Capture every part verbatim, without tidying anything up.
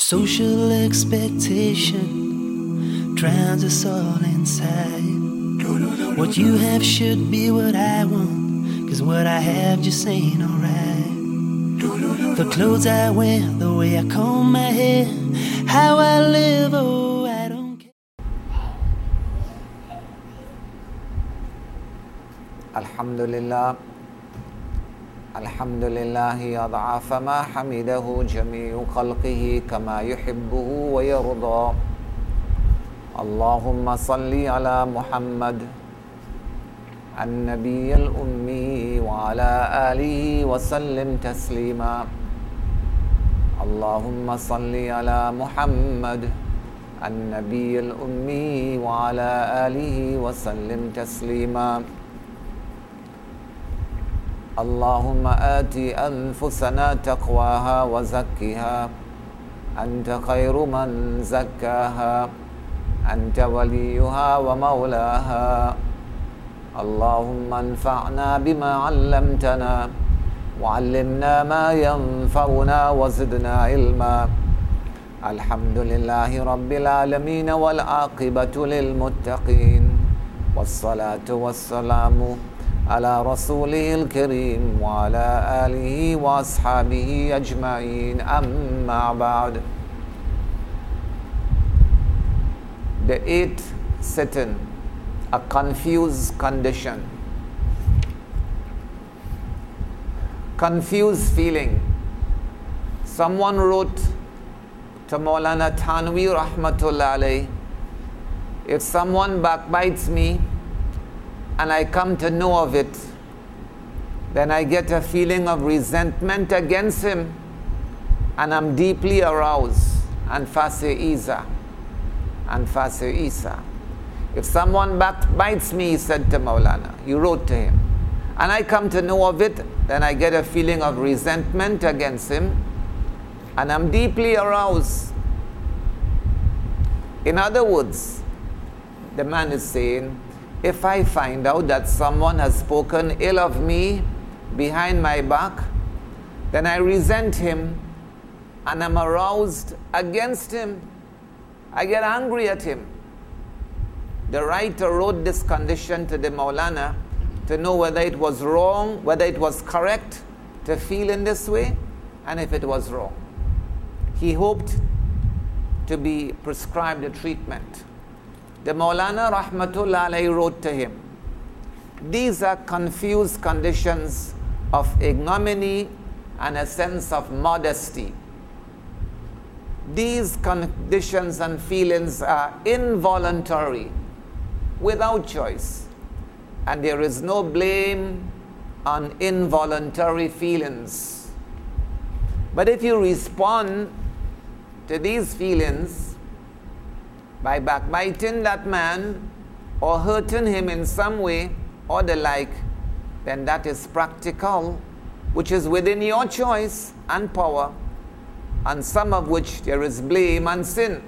Social expectation drowns us all inside. What you have should be what I want, 'cause what I have just ain't alright. The clothes I wear, the way I comb my hair, how I live, oh, I don't care. Alhamdulillah. Alhamdulillahi ad'afa ma hamidahu jami'u khalqihi kama yuhibbuhu wa yarda. Allahumma salli ala Muhammad an-nabiy al-ummi wa ala alihi wa sallim taslima. Allahumma salli ala Muhammad an-nabiy al-ummi wa ala alihi wa sallim taslima. Allahumma ati anfusana taqwaha wa zakkiha anta khairu man zakkaha anta waliyuha wa maulaha. Allahumma anfa'na bima 'allamtana wa 'allimna ma yanfa'una wa zidna ilma. Alhamdulillahi rabbil alamin wal 'aqibatu lil muttaqin. Wassalatu wassalamu ala rasulihil kareem wa ala alihi wa ashabihi ajma'in, amma ba'd. The eighth sitting, a confused condition. Confused feeling. Someone wrote to Maulana Thanvi rahmatullah alayh, if someone backbites me and I come to know of it, then I get a feeling of resentment against him and I'm deeply aroused. And Fasir Isa. And Fasir Isa. If someone backbites me, he said to Maulana, you wrote to him, and I come to know of it, then I get a feeling of resentment against him and I'm deeply aroused. In other words, the man is saying, if I find out that someone has spoken ill of me behind my back, then I resent him and I'm aroused against him. I get angry at him. The writer wrote this condition to the Maulana to know whether it was wrong, whether it was correct to feel in this way, and if it was wrong. He hoped to be prescribed a treatment. The Maulana rahmatullah alayhi wrote to him, these are confused conditions of ignominy and a sense of modesty. These conditions and feelings are involuntary, without choice, and there is no blame on involuntary feelings. But if you respond to these feelings by backbiting that man or hurting him in some way or the like, then that is practical, which is within your choice and power, and some of which there is blame and sin.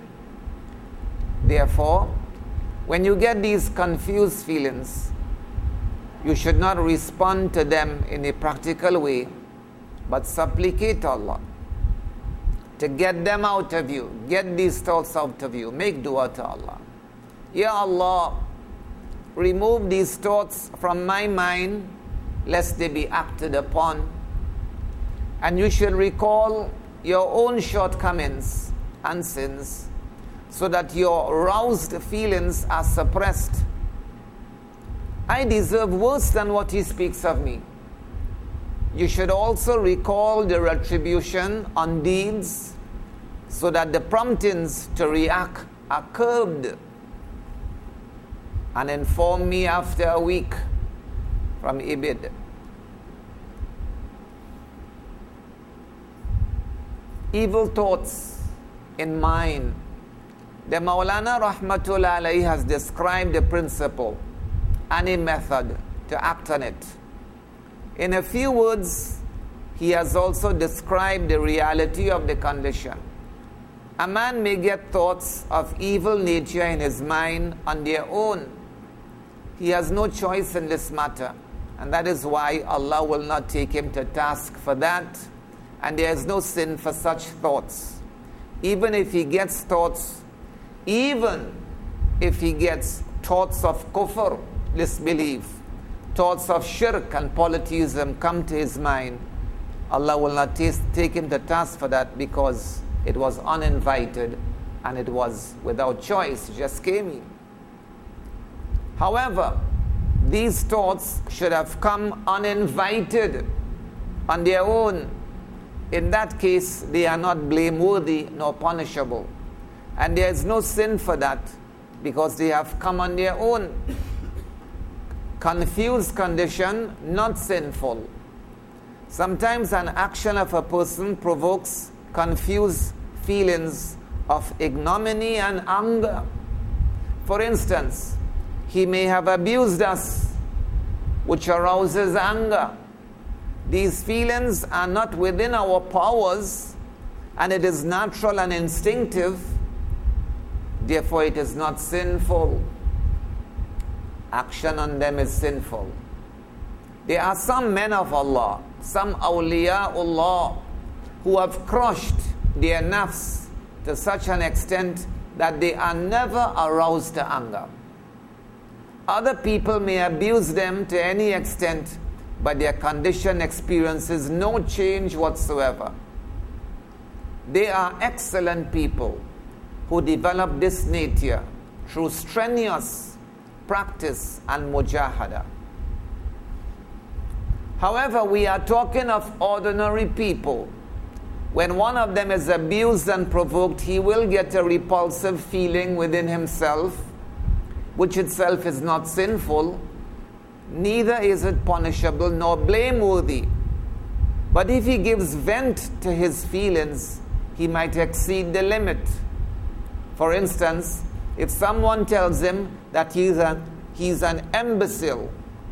Therefore, when you get these confused feelings, you should not respond to them in a practical way, but supplicate Allah to get them out of you, get these thoughts out of you. Make dua to Allah. Ya Allah, remove these thoughts from my mind, lest they be acted upon. And you should recall your own shortcomings and sins, so that your aroused feelings are suppressed. I deserve worse than what he speaks of me. You should also recall the retribution on deeds, so that the promptings to react are curbed. And inform me after a week from Ibid. Evil thoughts in mind. The Maulana rahmatullah alayhi has described the principle and a method to act on it. In a few words, he has also described the reality of the condition. A man may get thoughts of evil nature in his mind on their own. He has no choice in this matter, and that is why Allah will not take him to task for that, and there is no sin for such thoughts. even if he gets thoughts, even if he gets thoughts of kufr, disbelief, thoughts of shirk and polytheism come to his mind, Allah will not take him to task for that, because it was uninvited and it was without choice, it just came in. However, these thoughts should have come uninvited on their own. In that case, they are not blameworthy nor punishable. And there is no sin for that, because they have come on their own. Confused condition, not sinful. Sometimes an action of a person provokes confused feelings of ignominy and anger. For instance, he may have abused us, which arouses anger. These feelings are not within our powers, and it is natural and instinctive. Therefore, it is not sinful. Action on them is sinful. There are some men of Allah, some awliyaullah, who have crushed their nafs to such an extent that they are never aroused to anger. Other people may abuse them to any extent, but their condition experiences no change whatsoever. They are excellent people who develop this nature through strenuous practice and mujahada. However, we are talking of ordinary people. When one of them is abused and provoked, he will get a repulsive feeling within himself, which itself is not sinful, neither is it punishable nor blameworthy. But if he gives vent to his feelings, he might exceed the limit. For instance, if someone tells him that he's, a, he's an imbecile,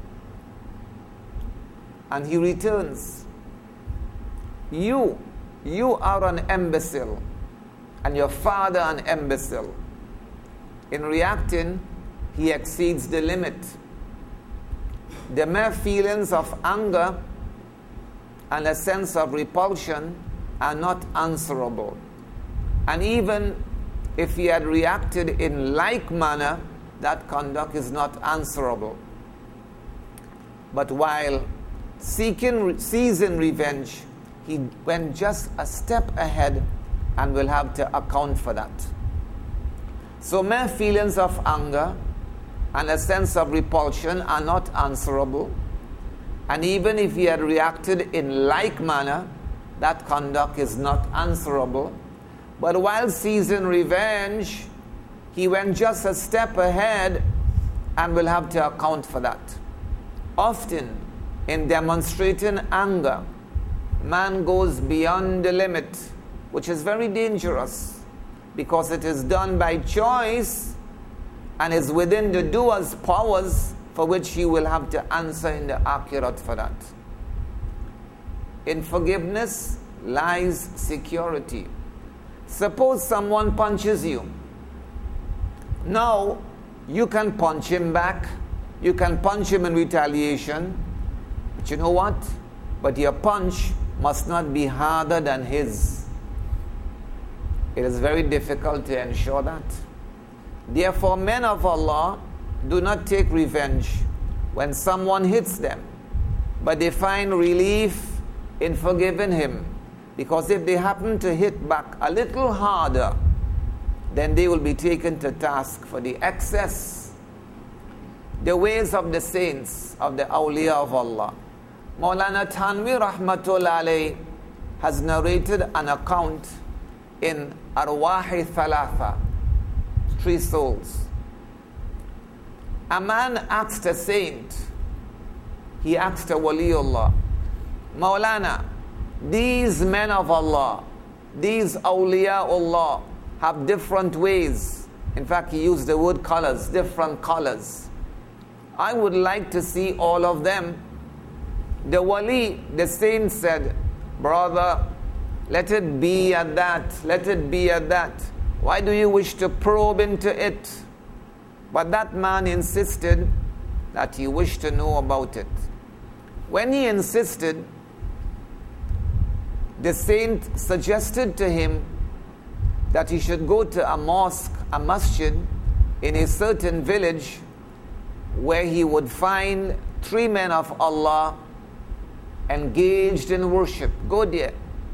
and he returns, you, you are an imbecile, and your father an imbecile. In reacting, he exceeds the limit. The mere feelings of anger and a sense of repulsion are not answerable. And even if he had reacted in like manner, that conduct is not answerable. But while seeking, seizing revenge, he went just a step ahead and will have to account for that. So mere feelings of anger and a sense of repulsion are not answerable. And even if he had reacted in like manner, that conduct is not answerable. But while seizing revenge, he went just a step ahead and will have to account for that. Often, in demonstrating anger, man goes beyond the limit, which is very dangerous, because it is done by choice and is within the doer's powers, for which he will have to answer in the akhirat for that. In forgiveness lies security. Suppose someone punches you. Now, you can punch him back. You can punch him in retaliation. But you know what? But your punch must not be harder than his. It is very difficult to ensure that. Therefore, men of Allah do not take revenge when someone hits them, but they find relief in forgiving him, because if they happen to hit back a little harder, then they will be taken to task for the excess. The ways of the saints, of the awliya of Allah. Maulana Thanvi Rahmatullah Alayh has narrated an account in Arwahi Thalatha, three souls. A man asked a saint, he asked a waliullah, Maulana, these men of Allah, these awliyaullah have different ways. In fact, he used the word colors, different colors. I would like to see all of them. The wali, the saint said, brother, let it be at that, let it be at that. Why do you wish to probe into it? But that man insisted that he wished to know about it. When he insisted, the saint suggested to him that he should go to a mosque, a masjid, in a certain village where he would find three men of Allah engaged in worship. Go there.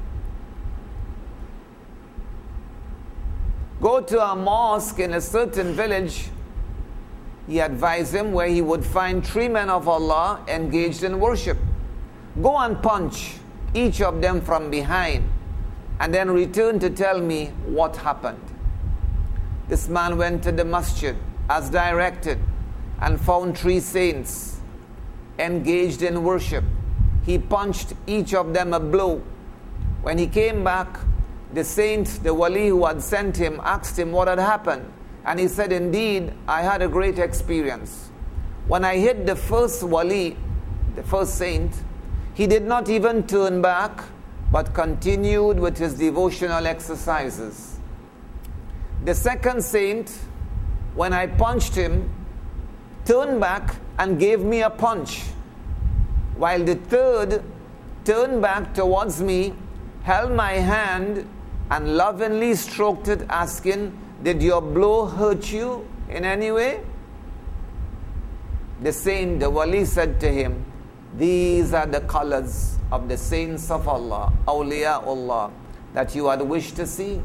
Go to a mosque in a certain village, he advised him, where he would find three men of Allah engaged in worship. Go and punch each of them from behind, and then return to tell me what happened. This man went to the masjid as directed and found three saints engaged in worship. He punched each of them a blow. When he came back, the saint, the wali who had sent him, asked him what had happened. And he said, indeed, I had a great experience. When I hit the first wali, the first saint, he did not even turn back, but continued with his devotional exercises. The second saint, when I punched him, turned back and gave me a punch, while the third turned back towards me, held my hand and lovingly stroked it, asking, did your blow hurt you in any way? The saint, the wali, said to him, these are the colors of the saints of Allah, awliyaullah, that you had wished to see.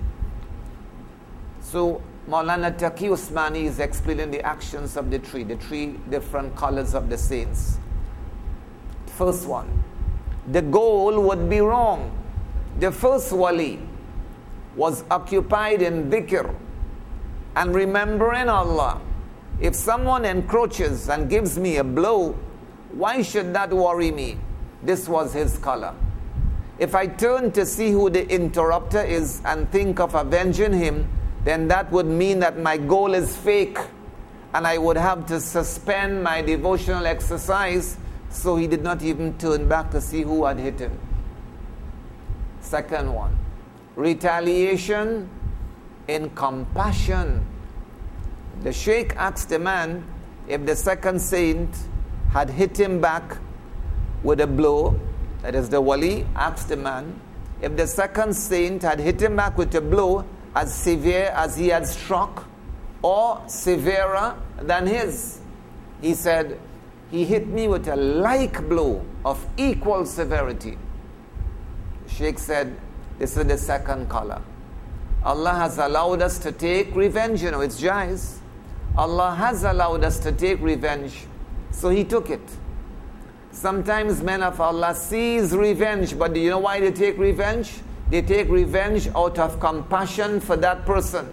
So Maulana Taqi Usmani is explaining the actions of the three, the three different colors of the saints. First one, the goal would be wrong. The first wali was occupied in dhikr and remembering Allah. If someone encroaches and gives me a blow, why should that worry me? This was his color. If I turn to see who the interrupter is and think of avenging him, then that would mean that my goal is fake, and I would have to suspend my devotional exercise. So he did not even turn back to see who had hit him. Second one, retaliation in compassion. The sheikh asked the man if the second saint had hit him back with a blow. That is, the wali asked the man if the second saint had hit him back with a blow as severe as he had struck, or severer than his. He said, he hit me with a like blow of equal severity. The sheikh said, this is the second color. Allah has allowed us to take revenge. You know, it's jais. Allah has allowed us to take revenge, so he took it. Sometimes men of Allah seize revenge, but do you know why they take revenge? They take revenge out of compassion for that person.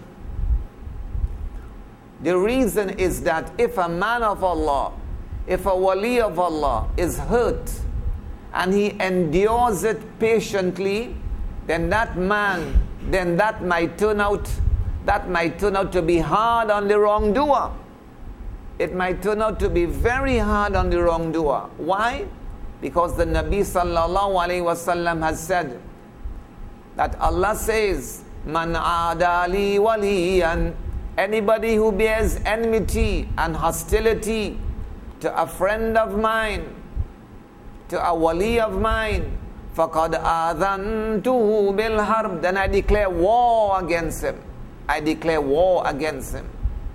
The reason is that if a man of Allah, if a wali of Allah is hurt and he endures it patiently, then that man, then that might turn out, that might turn out to be hard on the wrongdoer. It might turn out to be very hard on the wrongdoer. Why? Because the Nabi sallallahu alaihi wasallam has said that Allah says, Man adali waliyan, anybody who bears enmity and hostility to a friend of mine, to a wali of mine, faqad adhantuhu bil harb, then I declare war against him. I declare war against him.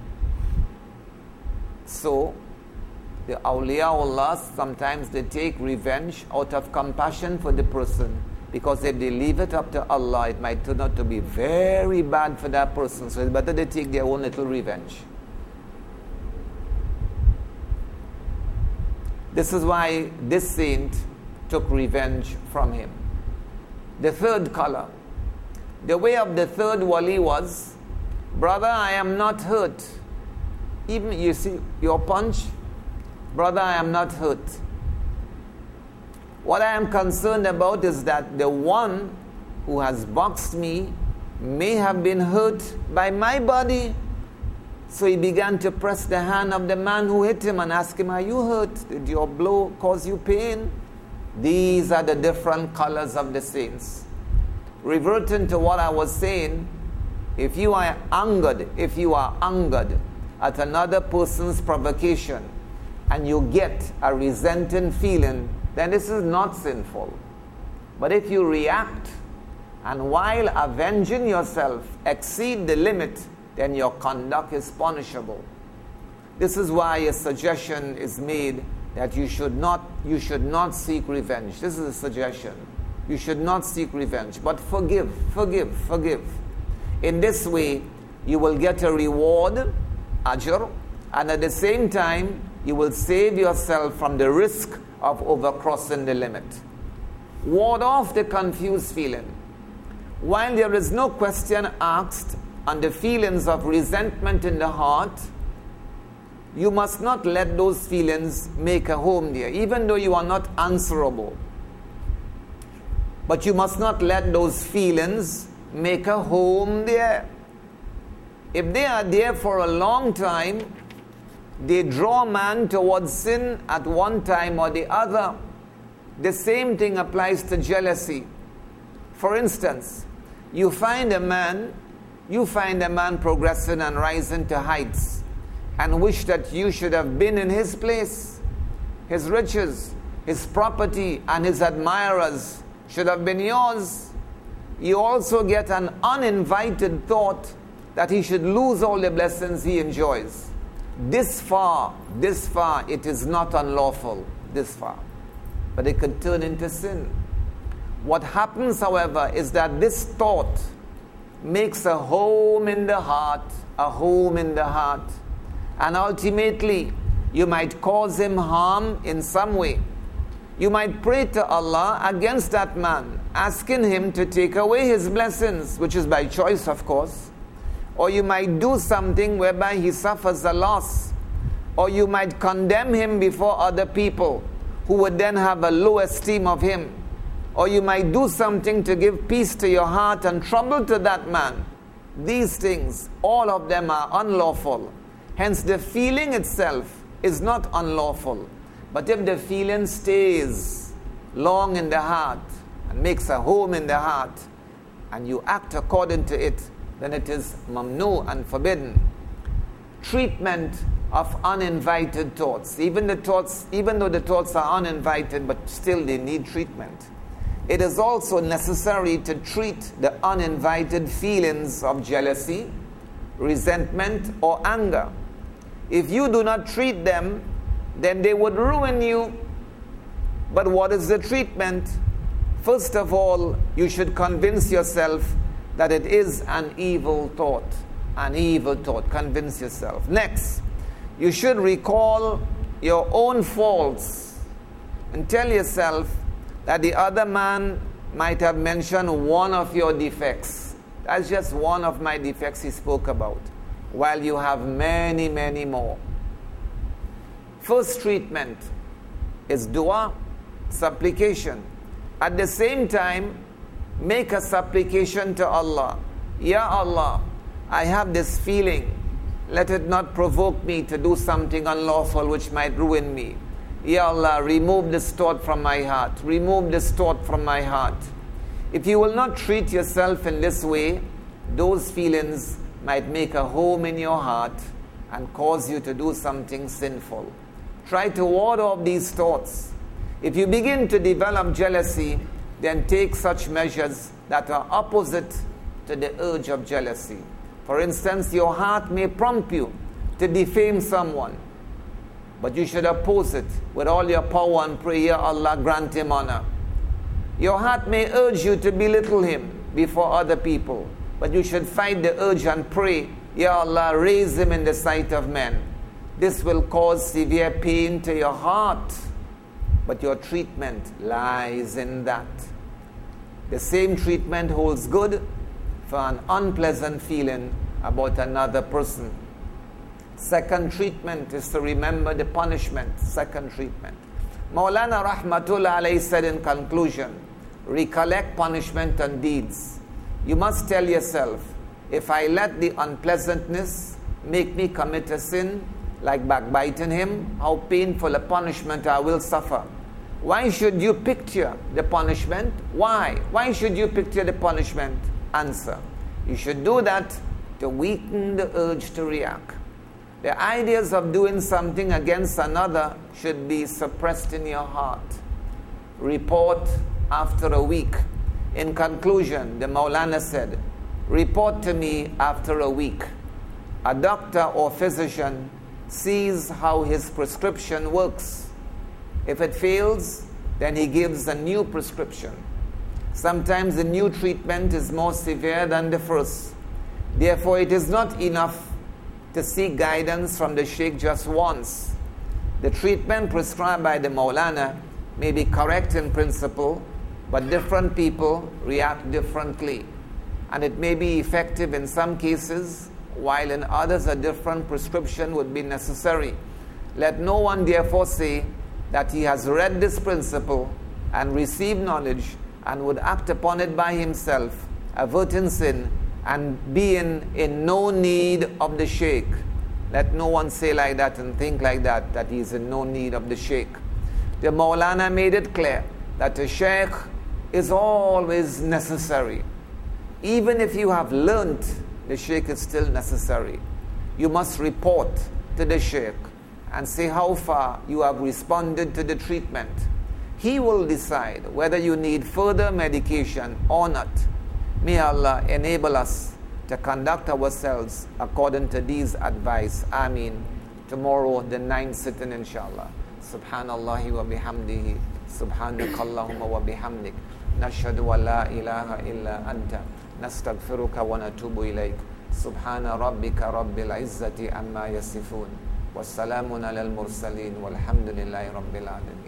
So, the awliyaullah, sometimes they take revenge out of compassion for the person, because if they leave it up to Allah, it might turn out to be very bad for that person. So it's better they take their own little revenge. This is why this saint took revenge from him. The third color. The way of the third wali was, brother, I am not hurt. Even, you see, your punch, brother, I am not hurt. What I am concerned about is that the one who has boxed me may have been hurt by my body. So he began to press the hand of the man who hit him and ask him, are you hurt? Did your blow cause you pain? These are the different colors of the saints. Reverting to what I was saying, if you are angered, if you are angered at another person's provocation and you get a resenting feeling, then this is not sinful. But if you react and while avenging yourself exceed the limit, then your conduct is punishable. This is why a suggestion is made that you should not you should not seek revenge. This is a suggestion. You should not seek revenge, but forgive, forgive, forgive. In this way, you will get a reward, ajr, and at the same time, you will save yourself from the risk of overcrossing the limit. Ward off the confused feeling. While there is no question asked on the feelings of resentment in the heart, you must not let those feelings make a home there, even though you are not answerable. But you must not let those feelings make a home there. If they are there for a long time, they draw man towards sin at one time or the other. The same thing applies to jealousy. For instance, you find a man, you find a man progressing and rising to heights, and wish that you should have been in his place. His riches, his property, and his admirers should have been yours. You also get an uninvited thought that he should lose all the blessings he enjoys. This far, this far, it is not unlawful, this far. But it could turn into sin. What happens, however, is that this thought makes a home in the heart, a home in the heart. And ultimately, you might cause him harm in some way. You might pray to Allah against that man, asking him to take away his blessings, which is by choice, of course. Or you might do something whereby he suffers a loss. Or you might condemn him before other people who would then have a low esteem of him. Or you might do something to give peace to your heart and trouble to that man. These things, all of them are unlawful. Hence, the feeling itself is not unlawful. But if the feeling stays long in the heart and makes a home in the heart, and you act according to it, then it is mamnu and forbidden. Treatment of uninvited thoughts. Even the thoughts, even though the thoughts are uninvited, but still they need treatment. It is also necessary to treat the uninvited feelings of jealousy, resentment, or anger. If you do not treat them, then they would ruin you. But what is the treatment? First of all, you should convince yourself that it is an evil thought. An evil thought. Convince yourself. Next, you should recall your own faults and tell yourself that the other man might have mentioned one of your defects. That's just one of my defects he spoke about, while you have many, many more. First treatment is dua, supplication. At the same time, make a supplication to Allah. Ya Allah, I have this feeling. Let it not provoke me to do something unlawful which might ruin me. Ya Allah, remove this thought from my heart. Remove this thought from my heart. If you will not treat yourself in this way, those feelings might make a home in your heart and cause you to do something sinful. Try to ward off these thoughts. If you begin to develop jealousy, then take such measures that are opposite to the urge of jealousy. For instance, your heart may prompt you to defame someone, but you should oppose it with all your power and pray, Ya Allah, grant him honor. Your heart may urge you to belittle him before other people, but you should fight the urge and pray, Ya Allah, raise him in the sight of men. This will cause severe pain to your heart, but your treatment lies in that. The same treatment holds good for an unpleasant feeling about another person. Second treatment is to remember the punishment. Second treatment. Maulana Rahmatullah alayhi said in conclusion, recollect punishment and deeds. You must tell yourself, if I let the unpleasantness make me commit a sin, like backbiting him, how painful a punishment I will suffer. Why should you picture the punishment? Why? Why should you picture the punishment? Answer. You should do that to weaken the urge to react. The ideas of doing something against another should be suppressed in your heart. Report after a week. In conclusion, the Maulana said, report to me after a week. A doctor or physician sees how his prescription works. If it fails, then he gives a new prescription. Sometimes the new treatment is more severe than the first. Therefore, it is not enough to seek guidance from the Sheikh just once. The treatment prescribed by the Maulana may be correct in principle, but different people react differently. And it may be effective in some cases, while in others a different prescription would be necessary. Let no one therefore say that he has read this principle and received knowledge and would act upon it by himself, averting sin and being in no need of the Sheikh. Let no one say like that and think like that, that he is in no need of the Sheikh. The Maulana made it clear that the Sheikh is always necessary. Even if you have learnt, the Sheikh is still necessary. You must report to the Sheikh and say how far you have responded to the treatment. He will decide whether you need further medication or not. May Allah enable us to conduct ourselves according to these advice. Ameen. Tomorrow, the ninth sitting, inshallah. Subhanallahi wa bihamdihi. Subhanakallahumma wa bihamdik. Nashhadu wa la ilaha illa anta. Nastaghfiruka wa natubu ilayk. Subhana rabbika rabbil izzati amma yasifun. Wassalamun alal mursaleen. Walhamdulillahi rabbil alameen.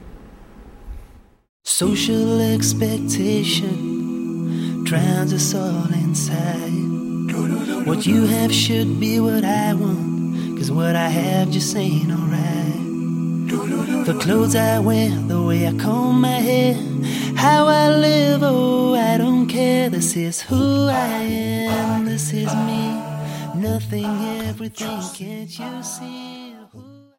Social expectation drowns us all inside. What you have should be what I want, 'cause what I have just ain't alright. The clothes I wear, the way I comb my hair, how I live, oh I don't care. This is who I am, this is me. Nothing, everything, can't you see?